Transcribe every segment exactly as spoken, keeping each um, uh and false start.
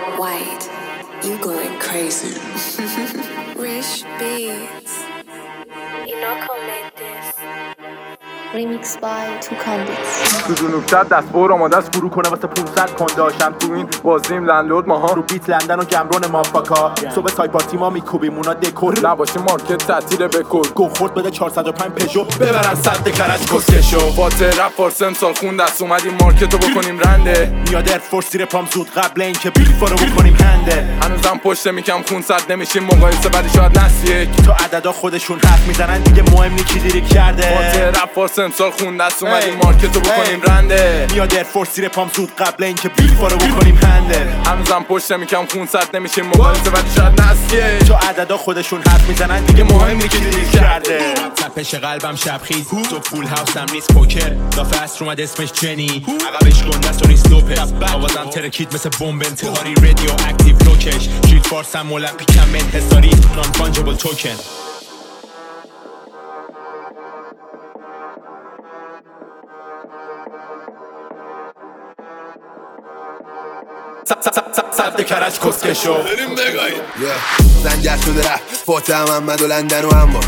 White, you going crazy. Rich beats. You know comment this. Remix by two Candits. تو جنوب دست بور آماده است فرو کنه واسه پونصد پوند داشتم تو این بازیم لندلورد ماها رو بیت لندن و گمرون مافاکا صبح سای پارتی ما میکوبیم اونا دکور نباشه مارکت تعطیل بکن گو خورد بده چهارصد و پنج پژو ببرن صد کرج کسکشو فاتر رپ فارس امسال خون دست اومدیم مارکتو بکنیم رنده میاد ارفورس زیر پام زود قبل اینکه بیفا رو بکنیم هنده هنوزم پشت میکم خون صد نمیشیم مقایسه ولی شاید نسیک تو عددا خودشون حرف میزنن دیگه مهم نی کی دیری کرده فاتر رپ فارس امسال خون دست اومدیم مارکتو بکنیم رنده میاد ارفورس زیر پام زود قبل اینکه بیفا رو بکنیم هنده هنوزم پشت میکم خون صد نمیشیم مقایسه ولی شاید نسیک تو عددا خودشون حرف میزنن دیگه مهم نی کی دیری کرده تپش قلبم شبخیز تو فول هاوس هم نیست پوکر دافه اصر اومد اسمش جنی عقبش گنده است و نیست لوپس آوازم ترکید مثل بمب انتحاری رادیو اکتیو لوکش شیل فارس هم المپیک هم انحصاری نان فانجبل توکن صد کرج کسکشو بریم بگاییم زنجر شده رفت فاتح محمد و لندن و هم با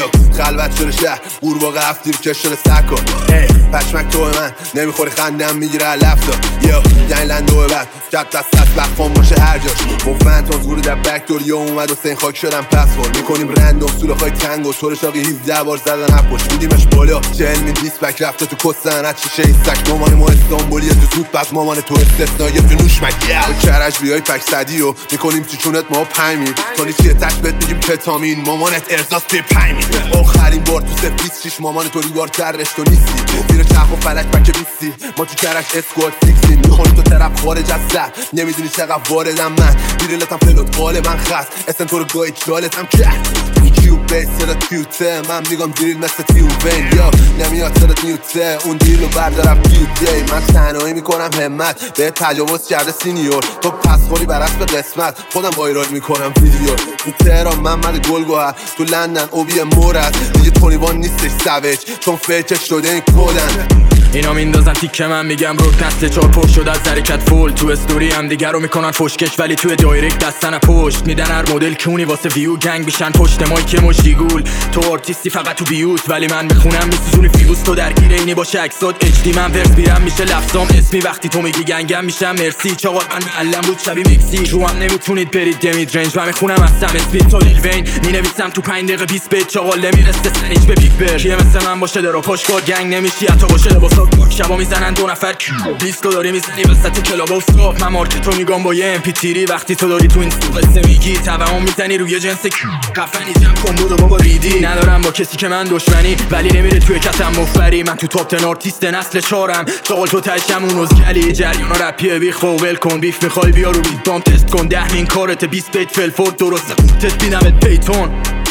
خلوت شده شهر قورباغه هفتیر کش شده سکا پشمک توه من نمیخوری خندم میگیره لفتا یو جنگ لندوه بعد جب دست دست بخفان باشه هر جاش موفمنت اون زوری در بکتوریا اومد و سین خاک شدم پس خور میکنیم رندوم سوله خواهی تنگ و طور شاقی هیزده بار زدن اپوش میدیمش بالا چهل مین دیس بک رفته تو کستن از چیشه ایستک مامان ما استانبولیه تو زود بس مامان تو استثنایی تو نوش مگیه کرج بیای پک صدی و میکنیم تو چونت ما پنج مین تانی چیه تک بهت میگیم کتامین مامانت ارزاز توی پنج مین آخرین بار تو سفیس شیش مامان تو ریوار ترش تو نیستی زیر چرخ و فلک بکه بیستی ما تو کرج اسکواد فیکسین میخونی تو طرف خارج از سر نمیدونی چقدر واردم من دیرلتم پلوت قال من خست اسن تو رو گاهی چالتم کرد کیو بیس سرت کیوته من میگم دیریل مثل تیو وین یا نمیاد سرت نیوته اون دیل رو بردارم کیوته من تنهایی میکنم همت به تجاوز کرده سینیور تو پس خوری بر اسب قسمت خودم وایرال میکنم ویدیو تو تهران محمد گلگوهر تو لندن اوبی مورد دیگه تونیوان نیستش سویج چون فیکش شده این کودن اینا میندازن تیکه من میگم روک نسل چار پر شد از حرکت فول تو استوری هم دیگر رو میکنن فشکش ولی توی دایرکت دستن پشت میدن هر مدل کونی واسه ویو گنگ بیشن پشت مایک مشتیگول تو آرتیستی فقط تو بیوت ولی من بخونم میسوزونی فیوز تو درگیر اینی باشه اکسات اچ دی من ورس بیرم میشه لفظام اسمی وقتی تو میگی گنگم میشم مرسی چاقا من معلم بود شبی میکسی رو هم نمیتونید برید دمید رنج من میخونم از سم اسپید تا لیل وین مینویسم تو پنج دقیقه بیست بیت چاقا نمیرسه سنیج به بیگ بر کیه مثل من باشه درو پاشکار گنگ نمیشی حتی باشه لباسا شبا میزنن دو نفر دیسکو داری میزنی وسط کلاب و استاپ من مارکتو میگم با یه ام پی تیری وقتی تو داری تو این قصه میگی توهم میزنی روی جنس خفنی جمع کن بودو بابا ریدی ندارم با کسی که من دشمنی ولی نمیره توی کتم مفبری من تو تاپ تن آرتیست نسل چارم چاقل تو تشم اون روزگلی جریان و رپیه بیخ ول کن بیف میخوای بیا رو بیت بام تست کن ده مین کارت بیست بیت فلفورد درسته قوتت بینمت پیتون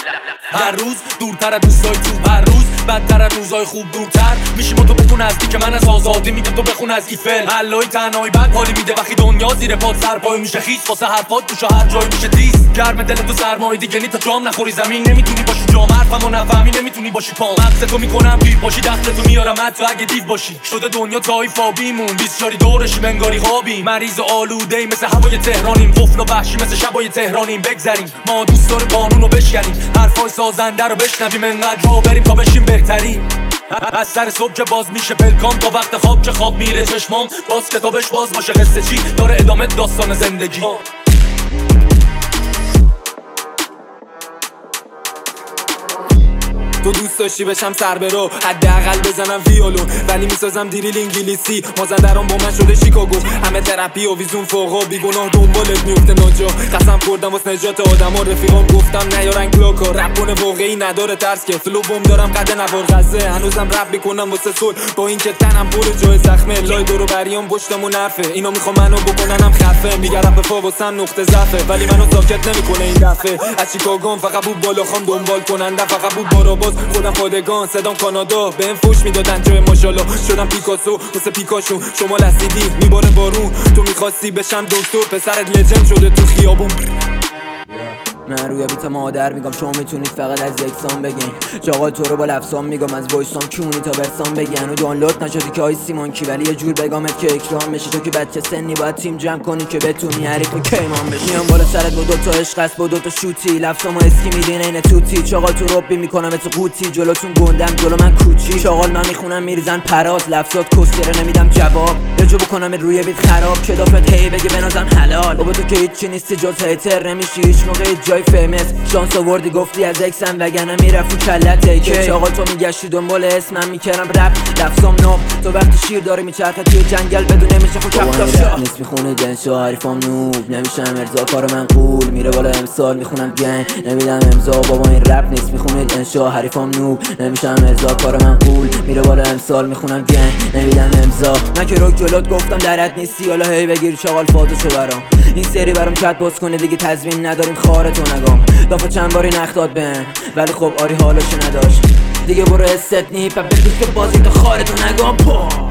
هر روز دورتر از دوستای تو هر روز بدتر از روزای خوب دورتر میشیم و تو بکن نزدیک من از آزادی میگم تو بخون از ایفل حلای تنهایی بد حالی میده وقتی دنیا زیر پات سرپای میشه خیس واسه حرفات توش هر جای میشه تیز گرم دل تو سرمایه دیگه نی تا جام نخوری زمین نمیتونی باشی جام حرفمو نفهمی نمیتونی باشی پام مغز تو میکنم پیر باشی دست تو میارم حتی اگه دیو باشی شده دنیا تایف آبیمون بیست شاری دورش منگاری خوابی مریض آلوده ای مثل هوای تهرانیم قفل و وحشی مثل شبای تهرانیم بگذریم ما دوست داریم قانونو بشکنیم حرفای سازنده رو بشنویم انقدر رو بریم تا بشیم بهترین از سر صبح که باز میشه پلکام تا وقت خواب که خواب میره چشمام باز کتابش باز باشه قصه چی داره ادامه داستان زندگی تو دوست داشتی بشم سر برو حداقل بزنم ویولون ولی میسازم دیریل انگلیسی مازندران با من شده شیکاگو همه تراپی و ویزون فوقا بیگناه دنبالت میفته ناجا قسم خوردم واسه نجات آدما رفیقام گفتم نیارن کلاکا رپون واقعی نداره ترس که فلو بم دارم قد نوار غزه هنوزم رپ میکنم واسه صلح با اینکه تنم پر جای زخمه لای دورو بریام پشتمون حرفه اینا میخوام منو بکننم خفه میگه رپ پا واسم نقطه ضعفه ولی منو ساکت نمیکنه این دفعه از شیکاگو فقط بود بالا خوام دنبال کننده فقط بود باراباز خودم پادگان صدام کانادا بهم فوش میدادن جای ماشاءالله شدم پیکاسو مثل پیکاشون شما لسیدی میباره بارون تو میخواستی بشم دکتر پسرت لجند شده تو خیابون من روی بیت مادر میگم شما میتونید فقط از یکسان بگین چاقال تو رو با لفظام میگم از وایسام کیونی تا برسام بگن و دانلود نشدی که آی سیمان کی ولی یه جور بگامت که اکرام بشی تو که بچه سنی باید تیم جمع کنی که بتونی حریف و کیمان بشی میام بالا سرت با دوتا عشق است با دوتا شوتی لفظامو اسکی میدین این توتی چاقال تو ربی میکنم تو قوطی جلوتون گندم جلو من کوچی چاقال من میخونم میریزن پراز لفظات کسره نمیدم جواب یه جو بکنم روی بیت خراب که دافت هی بگه بنازم حلال بابا تو که هیچی نیستی جز هیتر نمیشی هیچ موقع جای فیمس شانس آوردی گفتی از اکسم وگرنه میرفت و کلت که چاقال تو میگشتی دنبال اسمم میکردم رپ لفظام نوب تو وقتی شیر داری میچرخه توی جنگل بدون نمیشه خو کفتا شاه نیست میخونه جنشا حریفام نوب نمیشم ارزا کار من قول میره بالا امسال میخونم گنگ نمیدم امضا بابا این رپ نیست میخونه جنشا حریفام نوب نمیشم ارزا کار من قول میره بالا امسال میخونم گنگ نمیدم امضا من که رو جلوت گفتم درت نیستی حالا هی بگیر چاقال فاتشو برام این سری برام چت باز کنه دیگه تضمین نداریم خارتو نگام دافا چند باری نخ داد بهم ولی خب آری حالشو نداشت دیگه برو استت نی پپ بگیر که بازی تو خارتو نگام